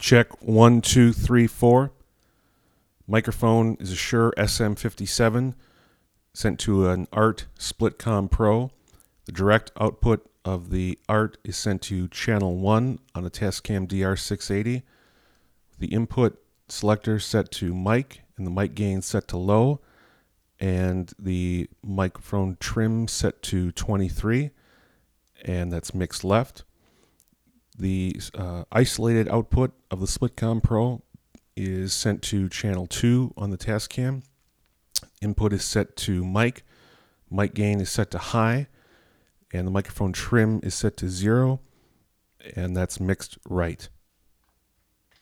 Check 1, 2, 3, 4. Microphone is a Shure SM57 sent to an ART Splitcom Pro. The direct output of the ART is sent to channel 1 on a Tascam DR680. The input selector set to mic and the mic gain set to low, and the microphone trim set to 23, and that's mixed left. The isolated output of the Splitcom Pro is sent to channel 2 on the Tascam. Input is set to mic. Mic gain is set to high, and the microphone trim is set to 0, and that's mixed right.